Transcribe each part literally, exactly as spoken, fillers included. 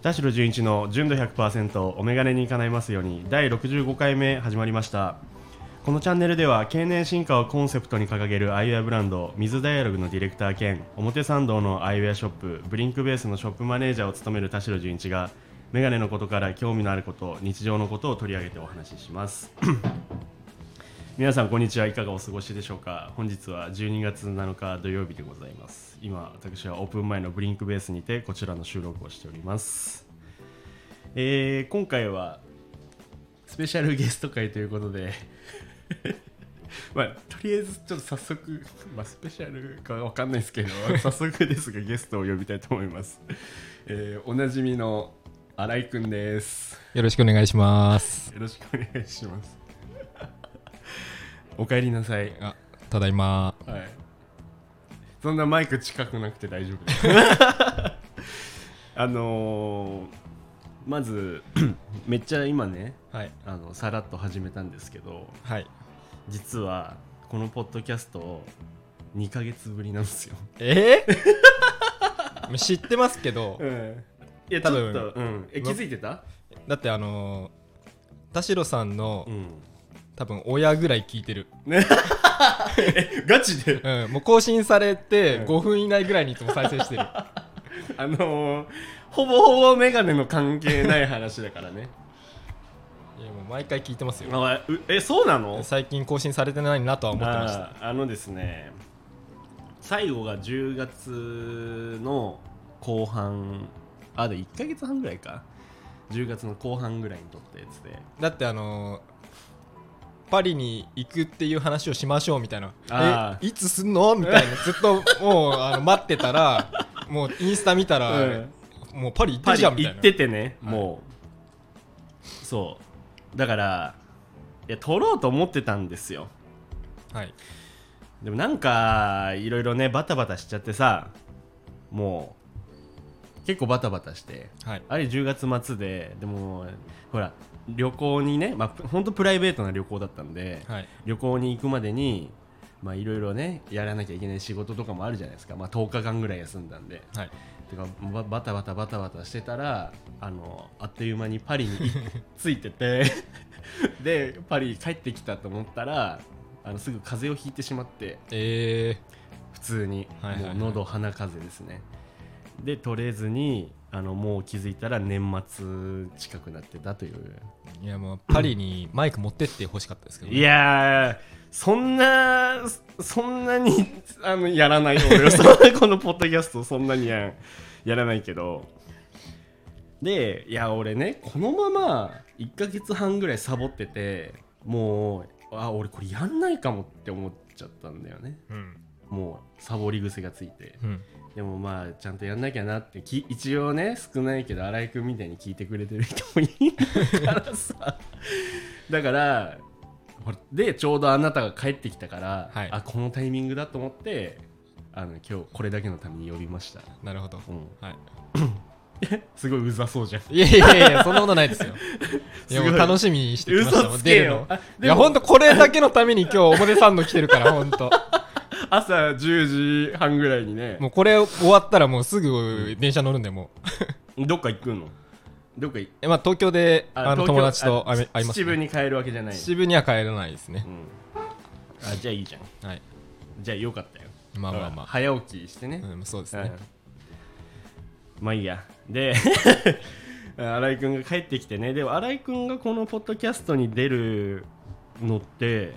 田代純一の純度 ひゃくパーセント お眼鏡に叶いますようにだいろくじゅうごかいめ始まりました。このチャンネルでは経年進化をコンセプトに掲げるアイウェアブランド水ダイアログのディレクター兼表参道のアイウェアショップブリンクベースのショップマネージャーを務める田代純一が眼鏡のことから興味のあること、日常のことを取り上げてお話しします皆さんこんにちは。いかがお過ごしでしょうか。本日はじゅうにがつなのか土曜日でございます。今私はオープン前のブリンクベースにてこちらの収録をしております。えー、今回はスペシャルゲスト会ということでまあ、とりあえずちょっと早速、まあ、スペシャルかわかんないですけど早速ですがゲストを呼びたいと思います、えー、おなじみの新井くんです。 よろしくお願いします。 よろしくお願いしますお帰りなさい。 あ、ただいま、 はい、そんなマイク近くなくて大丈夫ですあのー、まずめっちゃ今ね、はい、あのさらっと始めたんですけど、はい、実はこのポッドキャストにかげつぶりなんですよ。 えー、知ってますけど、うん、 いやちょっと、うん、え気づいてた？ だってあのー、田代さんの、うん、多分親ぐらい聞いてるえガチで、 うん、もう更新されてごふん以内ぐらいにいつも再生してるあのー、ほぼほぼメガネの関係ない話だからねいやもう毎回聞いてますよ。 あえそうなの？ 最近更新されてないなとは思ってました。 あ, あのですね最後がじゅうがつの後半、あでいっかげつはんぐらいか、じゅうがつの後半ぐらいに撮ったやつで、 だってあのーパリに行くっていう話をしましょうみたいな、えいつすんのみたいなずっともうあの待ってたらもうインスタ見たら、うん、もうパリ行ってるじゃんみたいな。 行っててね、はい、もうそうだからいや撮ろうと思ってたんですよ。はい。でもなんかいろいろねバタバタしちゃってさ、もう結構バタバタして、はい、あれじゅうがつ末で、でもほら旅行にね、まあ、ほんとプライベートな旅行だったんで、はい、旅行に行くまでにまあいろいろねやらなきゃいけない仕事とかもあるじゃないですか。まあとおかかんぐらい休んだんで、はい、てかバ, バタバタバタバタしてたらあのあっという間にパリに着いててでパリ帰ってきたと思ったらあのすぐ風邪をひいてしまって、えー、普通に、はいはいはい、もう喉鼻風邪ですね。で取れずにあのもう気づいたら年末近くなってたという。 いやもうパリにマイク持ってってほしかったですけど、ね、 いやそんなそんなにあのやらない俺はこのポッドキャストそんなに や, やらないけど、でいや俺ねこのままいっかげつはんぐらいサボっててもうあ俺これやんないかもって思っちゃったんだよね、うん、もうサボり癖がついて、うん、でもまあちゃんとやんなきゃなってき一応ね少ないけど新井くんみたいに聞いてくれてる人もいるからさだからでちょうどあなたが帰ってきたから、はい、あこのタイミングだと思ってあの今日これだけのために呼びました。 なるほど、うんはい、 すごいうざそうじゃん。 いやいやいやそんなことないですよいやもう楽しみにしてきましたもん出るの。いやほんとこれだけのために今日表参道来てるからほんと朝じゅうじはんぐらいにね、 もうこれ終わったらもうすぐ電車乗るんでもうどっか行くの？どっかえ、まあ、東京であの友達と会います、ね、 秩父に帰るわけじゃない。 秩父には帰らないですね、 うん、あじゃあいいじゃん、はい、じゃあよかったよ。 まあまあまあ早起きしてね、 うん、そうですね、 うん、まあいいや。で新井くんが帰ってきてね、でも新井くんがこのポッドキャストに出るのって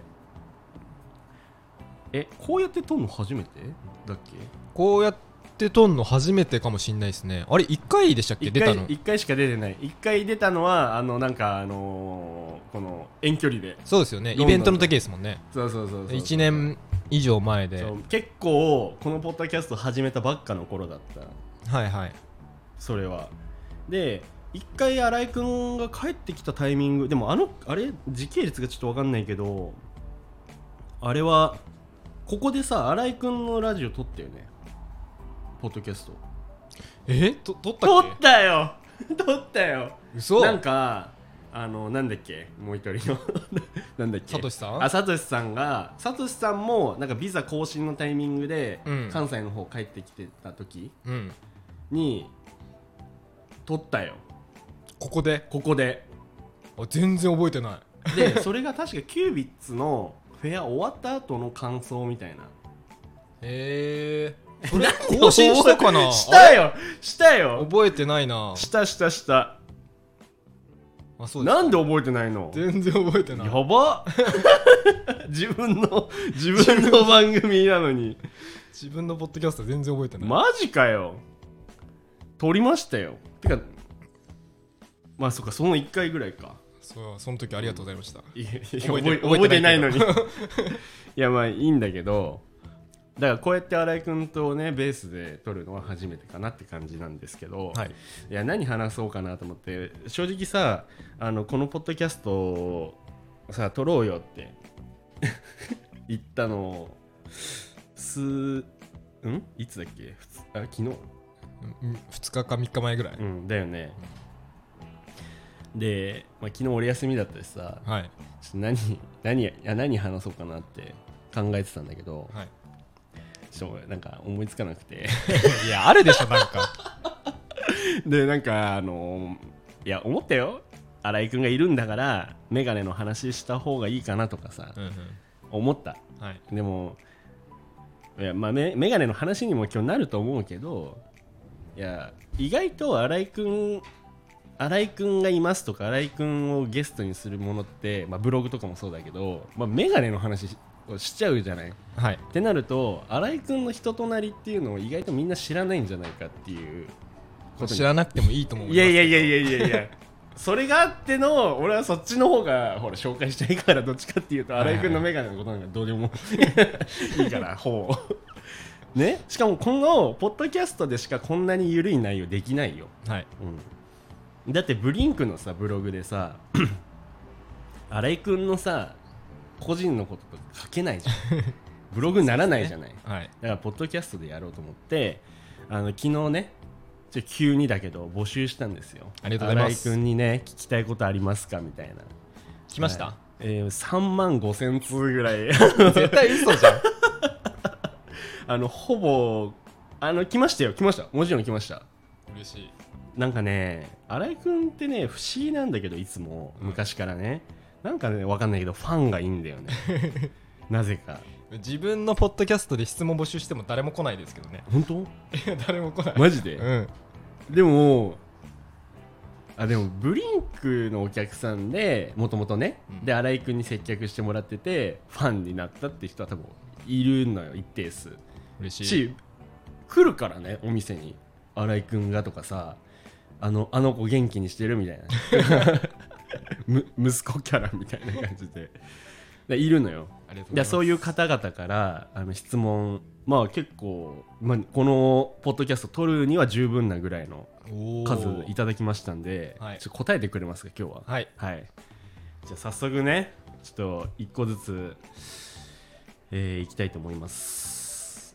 えこうやって撮るの初めてだっけ？ こうやって撮るの初めてかもしんないですね。あれいっかいでしたっけ？出たのいっかいしか出てない。いっかい出たのはあのなんかあのー、この遠距離で。 そうですよね、イベントの時ですもんね。 そうそうそうそう、 いちねん以上前で、 そう結構このポッドキャスト始めたばっかの頃だった。 はいはい。 それはでいっかい新井くんが帰ってきたタイミングでもあのあれ時系列がちょっと分かんないけど、あれはここでさ新井くんのラジオ撮ったよね、ポッドキャスト。 えと撮ったっけ？ 撮ったよ撮ったよ。 嘘。 なんかあのなんだっけもう一人のなんだっけサトシさん。 あサトシさんがサトシさんもなんかビザ更新のタイミングで、うん、関西の方帰ってきてた時に、うん、 撮ったよ。 ここでここであ全然覚えてないでそれが確かキュービッツのフェア終わった後の感想みたいな。 へえそれ更新したかなしたよしたよ覚えてないな。 したしたしたあそうですなんで覚えてないの。 全然覚えてない。 やば自分の自分の番組なのに自分のポッドキャスト全然覚えてない。 マジかよ。撮りましたよ。てかまあそっかそのいっかいぐらいか。 そうその時ありがとうございました。 いやいや覚えて覚えてないのにいやまあいいんだけど、だからこうやって新井君とねベースで撮るのは初めてかなって感じなんですけど、はい、いや何話そうかなと思って正直さあのこのポッドキャストをさ撮ろうよって言ったのすんいつだっけあ昨日ふつかかみっかまえぐらい、 うん、だよね、うん、で、まあ、昨日俺休みだったしさ、はい、ちょっと何何いや何話そうかなって考えてたんだけど、はい、ちょっとなんか思いつかなくていやあるでしょなんかでなんかあのいや思ったよ新井くんがいるんだからメガネの話した方がいいかなとかさ、うんうん、思った、はい、でもいや、まあ、メ, メガネの話にも今日なると思うけどいや意外と新井くん新井くんがいますとか新井くんをゲストにするものって、まあ、ブログとかもそうだけど、まあ、メガネの話をしちゃうじゃない、はい、ってなると新井くんの人となりっていうのを意外とみんな知らないんじゃないかっていうこと知らなくてもいいと思う。 いやいやいやいやいやいやそれがあっての俺はそっちの方がほら紹介したいからどっちかっていうと新井くんのメガネのことなんかどうでもいいからほうね、しかもこのポッドキャストでしかこんなに緩い内容できないよ、はいうん、だってブリンクのさブログでさ新井くんのさ個人のこととか書けないじゃんブログにならないじゃない、ねはい、だからポッドキャストでやろうと思ってあの昨日ねちょ急にだけど募集したんですよ。 ありがとうございます。 新井くんにね聞きたいことありますかみたいな。 来ました、 はいえー、さんまんごせんつうぐらい絶対嘘じゃんあのほぼあの来ましたよ来ましたもちろん来ました。 嬉しい。 なんかね新井くんってね不思議なんだけどいつも昔からね、うん、なんかね分かんないけどファンがいいんだよねなぜか自分のポッドキャストで質問募集しても誰も来ないですけどね。 本当？ いや誰も来ない。 マジで？ うん。 でもあでもブリンクのお客さんでもともとね、うん、で新井くんに接客してもらっててファンになったって人は多分いるのよ一定数。 嬉しい。 し来るからねお店に新井くんがとかさあのあの子元気にしてるみたいな息子キャラみたいな感じででいるのよ。でそういう方々からあの質問まあ結構、まあ、このポッドキャスト撮るには十分なぐらいの数いただきましたんで、はい、ちょっと答えてくれますか今日は。はい、はい、じゃあ早速ねちょっと一個ずつ、えー、いきたいと思います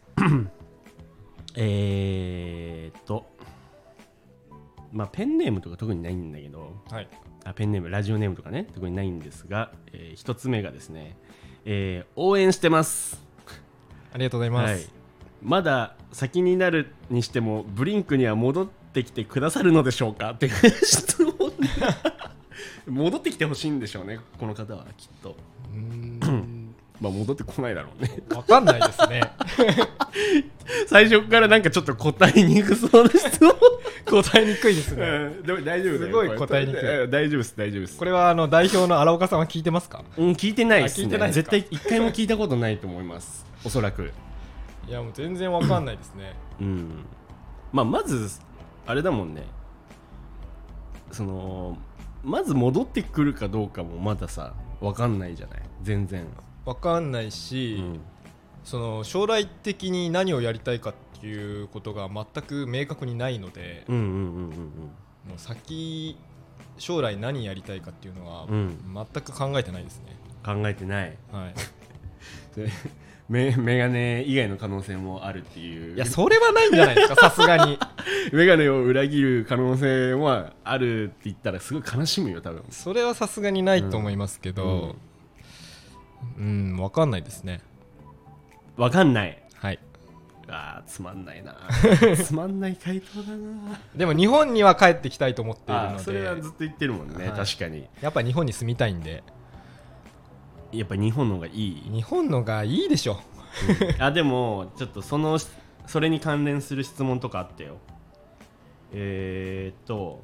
えーっとまあペンネームとか特にないんだけど、はい、あペンネームラジオネームとかね特にないんですが、えー、一つ目がですね、えー、応援してます。 ありがとうございます、はい、 まだ先になるにしてもブリンクには戻ってきてくださるのでしょうかって質問戻ってきてほしいんでしょうねこの方はきっと。うーんまあ戻ってこないだろうね分かんないですね最初からなんかちょっと答えにくそうな質問答えにくいですね、 うん、でも大丈夫だよ。 すごい答えにくい。 大丈夫です大丈夫です。 これはあの代表の荒岡さんは聞いてますか？ うん聞いてないですね。聞いてないですか？絶対一回も聞いたことないと思いますおそらく。 いやもう全然わかんないですねうんまあまずあれだもんねそのまず戻ってくるかどうかもまださわかんないじゃない全然わかんないし、うん、その将来的に何をやりたいかっていうことが全く明確にないので、うんうんうんうん、もう先将来何やりたいかっていうのは、うん、全く考えてないですね。 考えてない、はいメ, メガネ以外の可能性もあるっていう。 いやそれはないんじゃないですかさすがにメガネを裏切る可能性もあるって言ったらすごい悲しむよ多分。 それはさすがにないと思いますけどうん、うん、分かんないですね。 分かんない。 はいあーつまんないなつまんない回答だな。 でも日本には帰ってきたいと思っているので。 それはずっと言ってるもんね、はい、確かにやっぱ日本に住みたいんで。 やっぱ日本の方がいい。 日本のがいいでしょ、 うん、あでもちょっとそのそれに関連する質問とかあったよ。えー、っと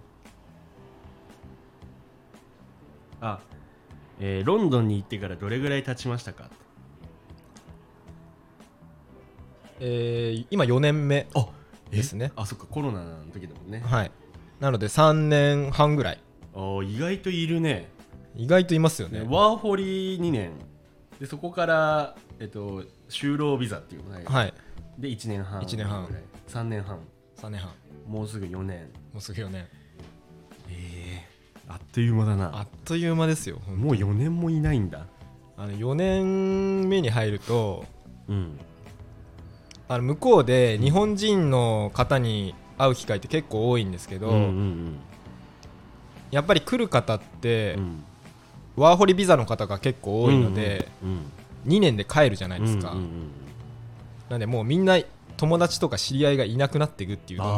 あ、えー、ロンドンに行ってからどれぐらい経ちましたか。 えー、今よねんめですね。 あ、そっか、コロナの時だもんね。 はい。なのでさんねんはんぐらい。 あ、意外といるね。 意外といますよね。 ワーホリにねんで、そこから、えっと、就労ビザっていうのが、 はい、 でいちねんはんいちねんはんさんねんはんさんねんはんもうすぐよねん。 もうすぐよねん。 えー、あっという間だな。 あっという間ですよ。 もうよねんもいないんだ。 あのよねんめに入ると、 うん、 あの向こうで日本人の方に会う機会って結構多いんですけど、うんうんうん、やっぱり来る方って、うん、ワーホリビザの方が結構多いので、うんうんうん、にねんで帰るじゃないですか、うんうんうん、なんでもうみんな友達とか知り合いがいなくなっていくっていう。どん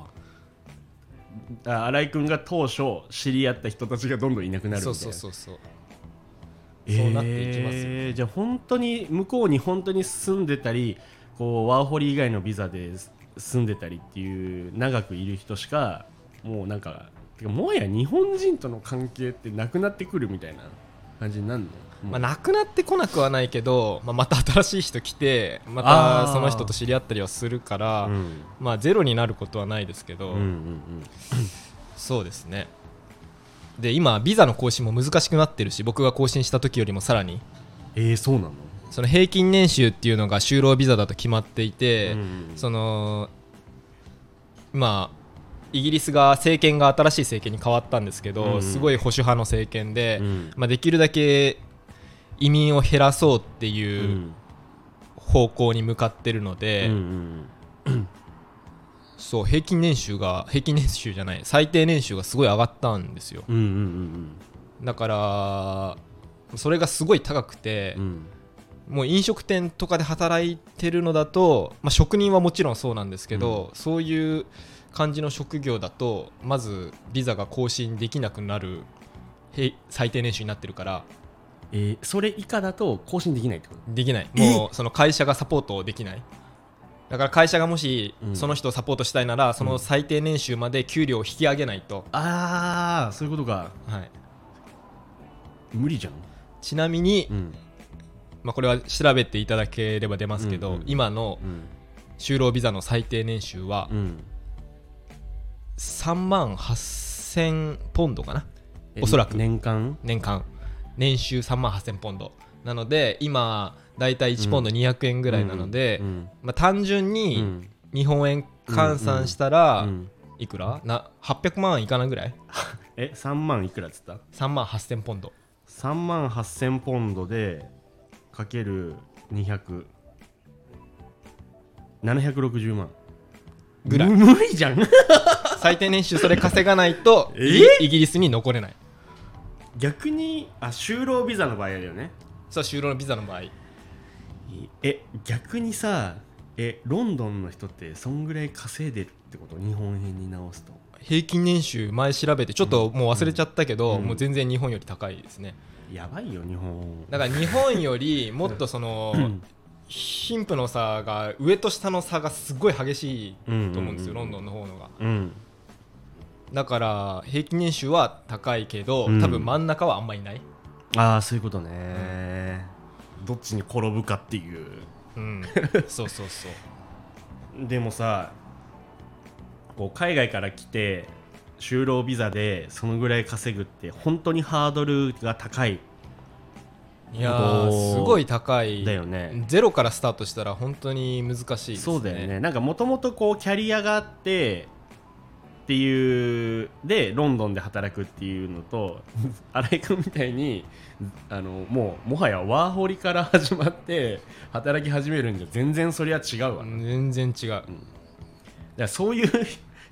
どん新井君が当初知り合った人たちがどんどんいなくなるみたいな。 そうそうそうそう、 えー、そうなっていきますよね。じゃあ本当に向こうに本当に住んでたり、こうワーホリ以外のビザで住んでたりっていう長くいる人しかもうなんかもはや日本人との関係ってなくなってくるみたいな感じになるの。 まあ、なくなってこなくはないけど、まあ、また新しい人来てまたその人と知り合ったりはするから、うん、まあ、ゼロになることはないですけど、うんうんうん、そうですね。で今ビザの更新も難しくなってるし、僕が更新した時よりもさらに。 えー、そうなの。 その平均年収っていうのが就労ビザだと決まっていて、うんうん、そのまあイギリスが政権が新しい政権に変わったんですけど、うんうん、すごい保守派の政権で、うん、まあ、できるだけ移民を減らそうっていう方向に向かってるので、うんうん、そう平均年収が平均年収じゃない最低年収がすごい上がったんですよ、うんうんうんうん、だからそれがすごい高くて、うん、もう飲食店とかで働いてるのだと、まあ、職人はもちろんそうなんですけど、うん、そういう感じの職業だとまずビザが更新できなくなる最低年収になってるから、 えー、それ以下だと更新できないってこと？ できない。もうその会社がサポートできない。だから会社がもしその人をサポートしたいなら、うん、その最低年収まで給料を引き上げないと。 ああ、そういうことか。はい。無理じゃん。 ちなみに、うん、まあ、これは調べていただければ出ますけど、うんうん、今の就労ビザの最低年収はさんまんはっせんポンドかな、おそらく。 年間年間年収さんまんはっせんポンドなので、今だいたいいちポンドにひゃくえんぐらいなので、うんうん、まあ、単純に日本円換算したらいくらな、はっぴゃくまんいかないぐらいえさんまんいくらっつった？ さんまんはっせんポンド。 さんまんはっせんポンドでかけるにひゃく、ななひゃくろくじゅうまんぐらい。無理じゃん最低年収それ稼がないとイギリスに残れない。 逆にあ就労ビザの場合だよね。 そう、就労ビザの場合。 え逆にさ、えロンドンの人ってそんぐらい稼いでるってこと？日本円に直すと平均年収前調べてちょっともう忘れちゃったけど、うんうん、もう全然日本より高いですね。 やばいよ日本。 だから日本よりもっとその、うん、貧富の差が上と下の差がすごい激しいと思うんですよ、うんうんうん、ロンドンの方のが、うん、だから平均年収は高いけど、うん、多分真ん中はあんまりいない。 ああ、そういうことね、うん、どっちに転ぶかっていう、うん、 そうそうそうでもさ、こう海外から来て就労ビザでそのぐらい稼ぐって本当にハードルが高い。 いやーすごい高いだよね。 ゼロからスタートしたら本当に難しいですね。 そうだよね。なんかもともとこうキャリアがあってっていうでロンドンで働くっていうのと新井君みたいにあのもうもはやワーホリから始まって働き始めるんじゃ全然そりゃ違うわ。 全然違う、うん、だからそういう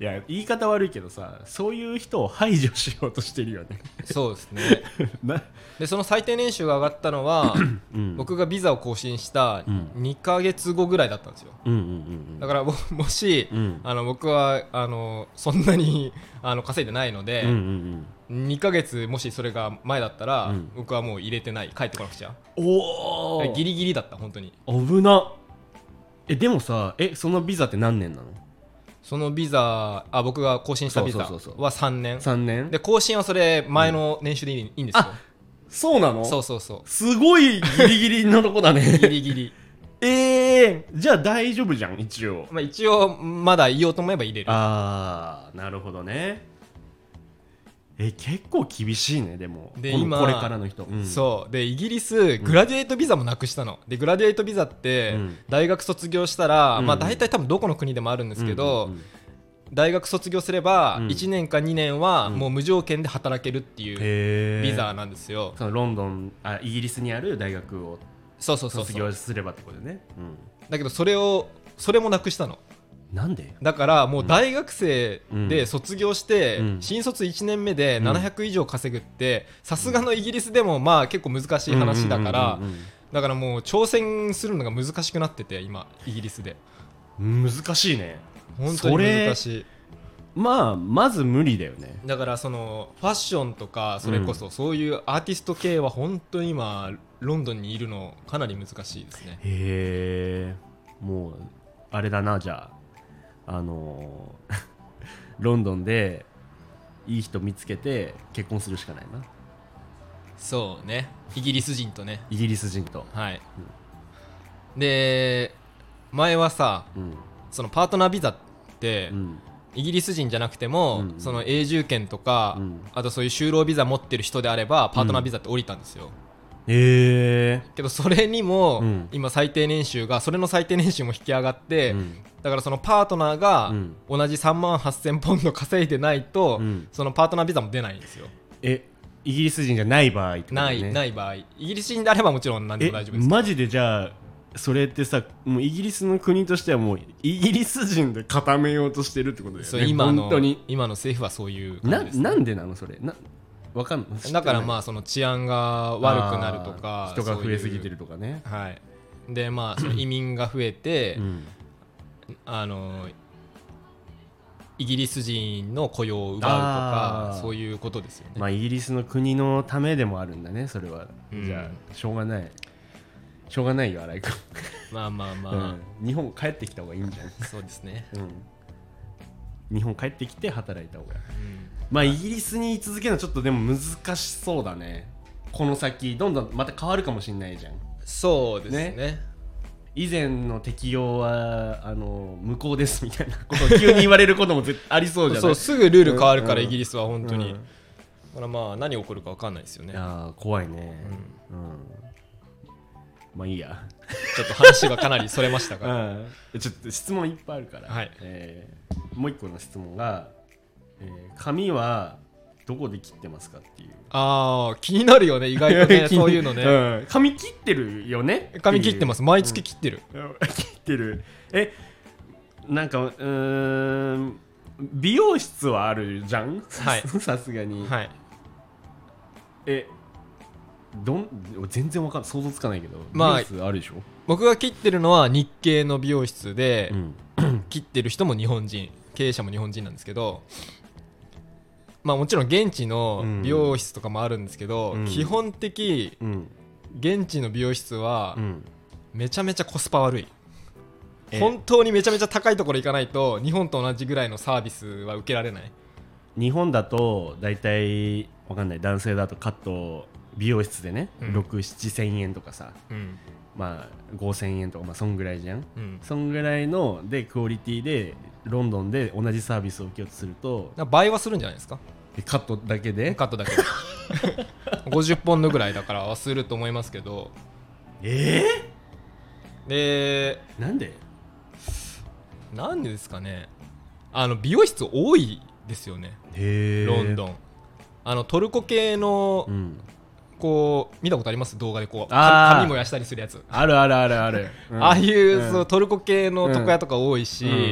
いや言い方悪いけどさ、そういう人を排除しようとしてるよね。 そうですねでその最低年収が上がったのは、うん、僕がビザを更新したにかげつごぐらいだったんですよ、うんうんうんうん、だからもし、うん、あの僕はあのそんなにあの稼いでないので、うんうんうん、にかげつもしそれが前だったら、うん、僕はもう入れてない、帰ってこなくちゃ。おー、ギリギリだった本当に。 危な。えでもさ、えそのビザって何年なの？ そのビザ、あ僕が更新したビザはさんねん。 さんねんで更新はそれ前の年収でいい、うん、いいんですよ。あ、 そうなの？ そうそうそう。 すごいギリギリのとこだねギリギリえー、じゃあ大丈夫じゃん一応。 まあ一応まだ言おうと思えば入れる。 あーなるほどね。え結構厳しいね。でもで今これからの人、 うん、そうでイギリスグラデュエイトビザもなくしたの、うん、でグラデュエイトビザって大学卒業したら、うん、まあ大体多分どこの国でもあるんですけど、うんうんうん、大学卒業すればいちねんかにねんはもう無条件で働けるっていうビザなんですよ、 うん、そのロンドンあイギリスにある大学を卒業すればってことでね、うん、 だけどそれをそれもなくしたの。 なんで？ だからもう大学生で卒業して新卒いちねんめでななひゃく以上稼ぐってさすがのイギリスでもまあ結構難しい話だからだからもう挑戦するのが難しくなってて今イギリスで。 難しいね本当に難しい。 まあまず無理だよね。 だからそのファッションとかそれこそそういうアーティスト系は本当に今ロンドンにいるのかなり難しいですね。 へえ。もうあれだな。じゃああのー、ロンドンでいい人見つけて結婚するしかないな。 そうね。イギリス人とね。 イギリス人と。 はい、うん、で前はさ、うん、そのパートナービザって、うん、イギリス人じゃなくても、うん、その永住権とか、うん、あとそういう就労ビザ持ってる人であればパートナービザって降りたんですよ、うんえー、 けどそれにも、うん、今最低年収がそれの最低年収も引き上がって、うん、だからそのパートナーが同じさんまんはっせんポンド稼いでないと、うん、そのパートナービザも出ないんですよ。 えイギリス人じゃない場合ってことね。 ないない場合イギリス人であればもちろん何でも大丈夫です。 マジでじゃあそれってさもうイギリスの国としてはもうイギリス人で固めようとしてるってことだよね。そう今の本当に今の政府はそういう感じです、ね、 な, なんでなのそれなわかんない。 だからまあその治安が悪くなるとか人が増えすぎてるとかね。 はい、でまあその移民が増えて、うん、あのイギリス人の雇用を奪うとかそういうことですよね。 まあイギリスの国のためでもあるんだねそれは、うん、じゃあしょうがないしょうがないよ新井君まあまあまあ、 うん、日本帰ってきた方がいいんじゃん。 そうですね、 うん、日本帰ってきて働いた方がいい、うんまあイギリスに居続けるのはちょっとでも難しそうだね。この先どんどんまた変わるかもしれないじゃん。 そうですね。ね以前の適用はあの無効ですみたいなことを急に言われることもありそうじゃない。 そうすぐルール変わるから、うん、イギリスは本当に、うん、だからまあ何起こるか分かんないですよね。 いや怖いね、うんうん、まあいいやちょっと話がかなりそれましたから、 うん、ちょっと質問いっぱいあるから、はいえー、もう一個の質問がえー、髪はどこで切ってますかっていう。 あー気になるよね意外とねそういうのね、うん、 髪切ってるよね。 髪切ってます毎月切ってる、 うん、切ってる。えなんかうーん美容室はあるじゃん、はい、さすがに、はい、えどん全然わかん想像つかないけど、まあ、美容室あるでしょ。 僕が切ってるのは日系の美容室で、うん、切ってる人も日本人経営者も日本人なんですけどまあもちろん現地の美容室とかもあるんですけど、うん、基本的、うん、現地の美容室はめちゃめちゃコスパ悪い、うん、本当にめちゃめちゃ高いところ行かないと日本と同じぐらいのサービスは受けられない。 日本だとだいたいわかんない男性だとカット美容室でね、うん、ろく、ななせんえんとかさ、うん、まあごせんえんとかまあそんぐらいじゃん、うん、そんぐらいのでクオリティでロンドンで同じサービスを受けようとすると倍はするんじゃないですか。 カットだけでカットだけでごじゅっポンドぐらいだからはすると思いますけどえー、でなんでなんでですかね。あの美容室多いですよねロンドン。あのトルコ系の、うん、こう見たことあります動画でこう髪燃やしたりするやつあるあるあるある、 うん、ああいう、うん、そうトルコ系の床屋とか多いし、うん、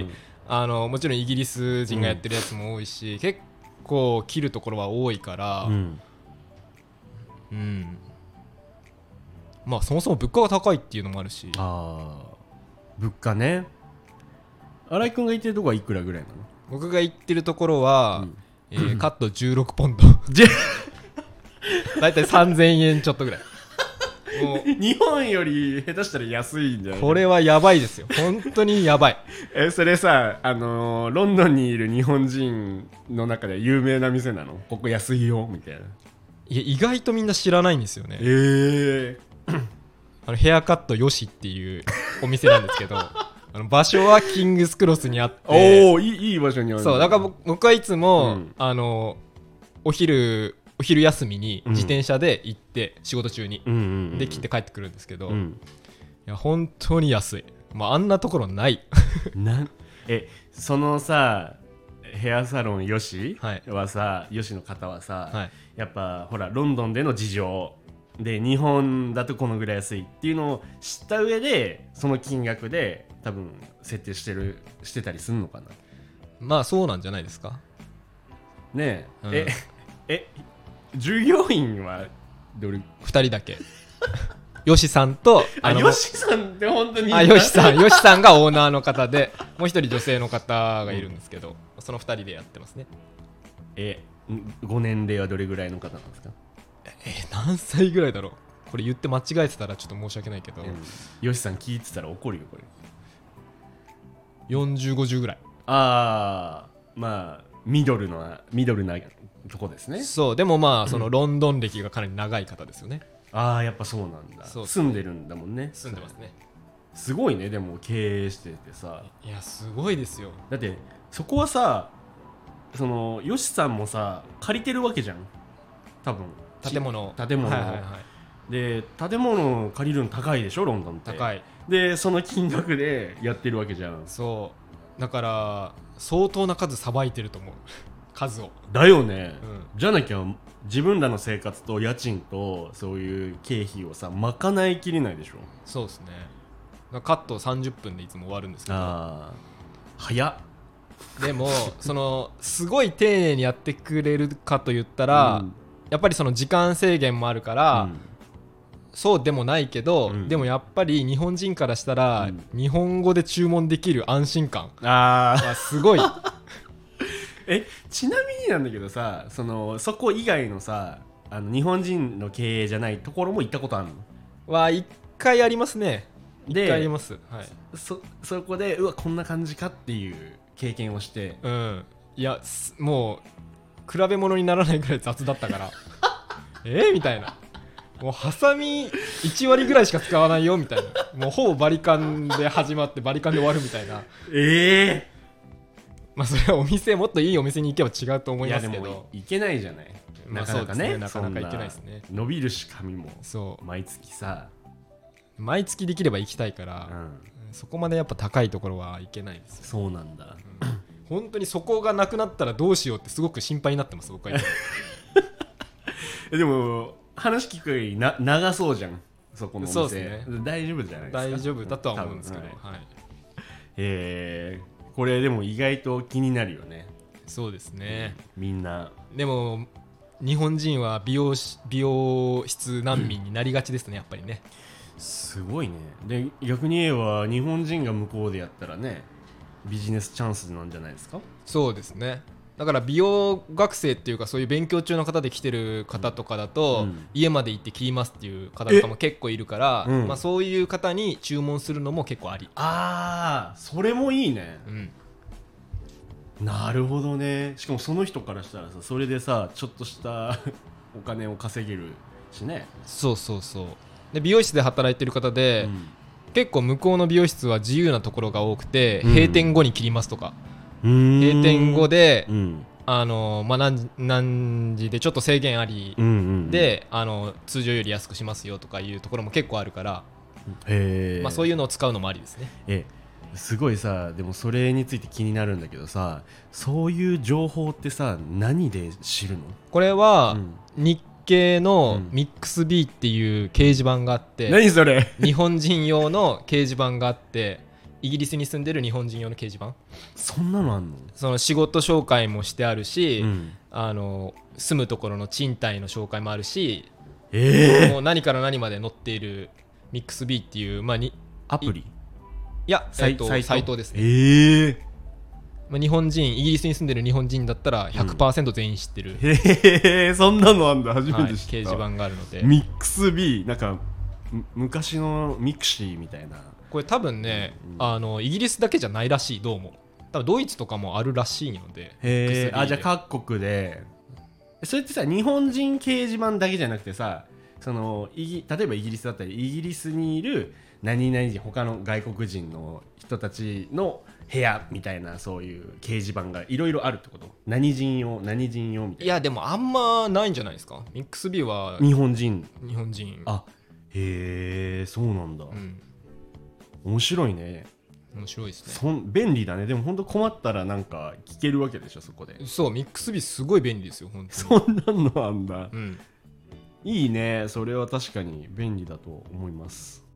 あのもちろんイギリス人がやってるやつも多いし、うん、結構切るところは多いから、うん、うん、まあそもそも物価が高いっていうのもあるし。 ああ、物価ね。新井くんが言ってるところはいくらぐらいなの？ 僕が言ってるところは、うんえー、カットじゅうろくポンドだいたいさんぜんえんちょっとぐらい。もう日本より下手したら安いんじゃない？ これはやばいですよ、本当にやばい。 えそれさ、あのー、ロンドンにいる日本人の中で有名な店なの？ここ安いよみたいな。 いや意外とみんな知らないんですよね。 えー、 あのヘアカットよしっていうお店なんですけどあの場所はキングスクロスにあって、 おお、いい、いい場所にある。 そうだから僕はいつも、うん、あのお昼お昼休みに自転車で行って、うん、仕事中に、うんうんうん、で来て帰ってくるんですけど、うん、いや本当に安い、まあ、あんなところないなえそのさヘアサロンよしはさ、はい、よしの方はさ、はい、やっぱほらロンドンでの事情で日本だとこのぐらい安いっていうのを知った上でその金額で多分設定してるしてたりするのかな。 まあそうなんじゃないですかねえ、うん、ええ従業員はどれ？ ふたりだけよしさんとあのよしさんって本当にあよしさんよしさんがオーナーの方でもう一人女性の方がいるんですけど、うん、そのふたりでやってますね。 えご年齢はどれぐらいの方なんですか？ え何歳ぐらいだろう。これ言って間違えてたらちょっと申し訳ないけど、うん、 よしさん聞いてたら怒るよこれ。 よんじゅう、ごじゅうぐらい。 ああ、まあミドルなミドルなとこですね。 そうでもまあそのロンドン歴がかなり長い方ですよね。 ああやっぱそうなんだ。そう住んでるんだもんね。 住んでますね。 すごいね。でも経営しててさ。 いやすごいですよ。 だってそこはさ、そのよしさんもさ借りてるわけじゃん多分。 建物建物、はいはいはい、で建物を借りるの高いでしょロンドンって。 高いでその金額でやってるわけじゃん。 そうだから相当な数さばいてると思う数を。 だよね、うん、じゃなきゃ自分らの生活と家賃とそういう経費をさ賄いきれないでしょ。 そうですね。カットさんじゅっぷんでいつも終わるんですけど。 あ早っ。 でもそのすごい丁寧にやってくれるかと言ったら、うん、やっぱりその時間制限もあるから、うん、そうでもないけど、うん、でもやっぱり日本人からしたら、うん、日本語で注文できる安心感がすごいえちなみになんだけどさ、そのそこ以外のさあの日本人の経営じゃないところも行ったことあるの？ は一回ありますね。一回あります、はい、 そ, そこでうわこんな感じかっていう経験をして、 うん、いやもう比べ物にならないぐらい雑だったからえー、みたいな。もうハサミいち割ぐらいしか使わないよみたいな。もうほぼバリカンで始まってバリカンで終わるみたいな。 ええーまあそれはお店もっといいお店に行けば違うと思いますけど。いやでも行けないじゃない。なかなかね、 まあ、なかなか行けないですね。 伸びるし紙もそう毎月さ毎月できれば行きたいから、うん、そこまでやっぱ高いところは行けないですよ。 そうなんだ、 うん、本当にそこがなくなったらどうしようってすごく心配になってます僕はでも話聞くよりな長そうじゃんそこのお店。 そうですね。 大丈夫じゃないですか。 大丈夫だとは思うんですけど、はいはい、 えーこれでも意外と気になるよね。 そうですね、 うん、みんなでも日本人は美容し美容室難民になりがちですね、うん、やっぱりね。 すごいね。で逆に言えば日本人が向こうでやったらねビジネスチャンスなんじゃないですか。 そうですね。だから美容学生っていうかそういう勉強中の方で来てる方とかだと、うん、家まで行って切りますっていう方とかも結構いるから、うんまあ、そういう方に注文するのも結構あり。 ああそれもいいね、うん、なるほどね。しかもその人からしたらさそれでさちょっとしたお金を稼げるしね。 そうそうそう。で美容室で働いてる方で、うん、結構向こうの美容室は自由なところが多くて、うん、閉店後に切りますとか閉店後で、うん、あのまあ、何, 何時でちょっと制限ありで、うんうんうん、あの通常より安くしますよとかいうところも結構あるから、 へ、 まあ、そういうのを使うのもありですね。 えすごいさ。でもそれについて気になるんだけどさそういう情報ってさ何で知るの？ これは、うん、日系のミックス B っていう掲示板があって、 何それ日本人用の掲示板があってイギリスに住んでる日本人用の掲示板、 そんなのあんの？ その仕事紹介もしてあるし、 うん、 あの住むところの賃貸の紹介もあるし、 えー、 もう何から何まで載っているミックスビーっていう、まあ、にアプリ？ いや、 サイえーと、 サイトサイトですね。 えー、 まあ、日本人イギリスに住んでる日本人だったら ひゃくパーセント 全員知ってる、 へえ、そんなのあんだ、初めて知った、 はい、掲示板があるので。 ミックス B、 なんか昔のミクシーみたいな。 これ多分ね、 うん、 あのイギリスだけじゃないらしい、どうも多分ドイツとかもあるらしいので。 へえ、あ、じゃあ各国でそれってさ、日本人掲示板だけじゃなくてさ、そのイギ例えばイギリスだったりイギリスにいる何々人、他の外国人の人たちの部屋みたいな、そういう掲示板がいろいろあるってこと？何人用何人用みたいな。 いやでもあんまないんじゃないですか。ミックスビーは日本人日本人。 あ、へえ、そうなんだ、 うん、 面白いね。 面白いですね。 そん便利だね。でも本当困ったらなんか聞けるわけでしょ、そこで。 そう、ミックスビーすごい便利ですよ、本当に。 そんなのあんだ、 うん、 いいね。それは確かに便利だと思います。